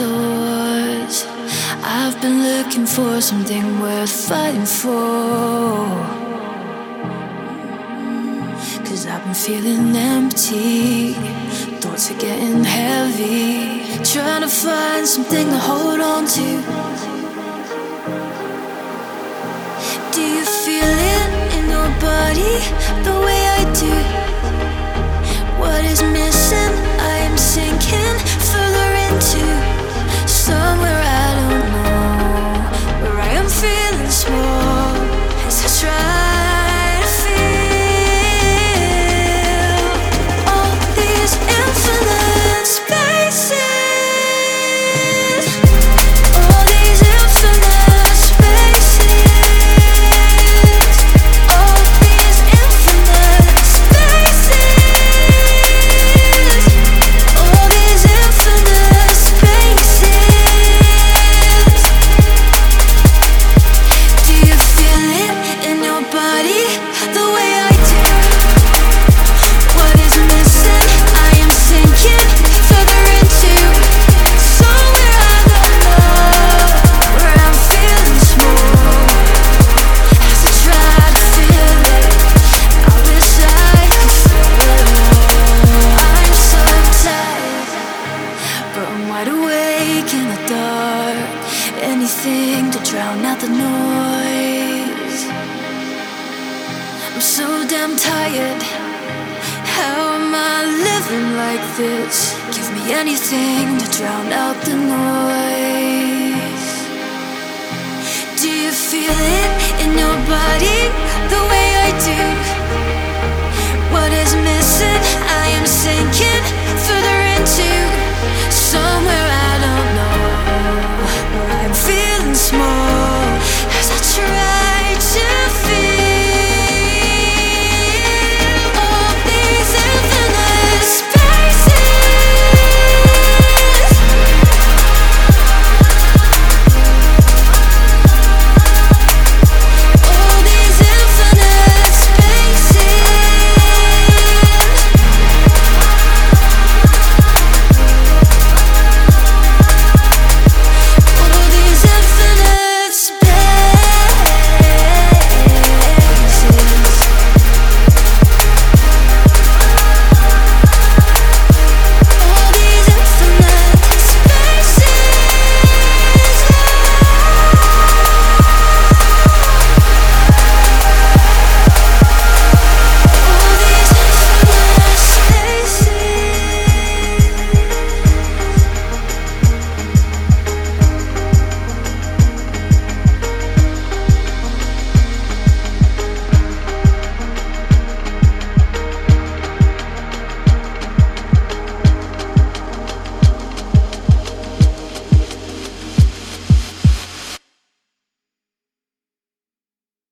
doors. I've been looking for something worth fighting for. 'Cause I've been feeling empty, thoughts are getting heavy, trying to find something to hold on to. Do you feel it in your body the way I do? What is missing? I am sinking further into somewhere I don't know, where I am feeling small as I try to feel all these infinite spaces, all these infinite spaces, all these infinite spaces, all these infinite spaces. Do you feel it in your body the way I do? What is missing? I am sinking further into somewhere I don't know, where I'm feeling small as I try to feel it. I wish I could feel. I'm so tired, but I'm wide awake in the dark. Anything to drown out the noise. I'm so damn tired. How am I living like this? Give me anything to drown out the noise. Do you feel it in your body the way I do?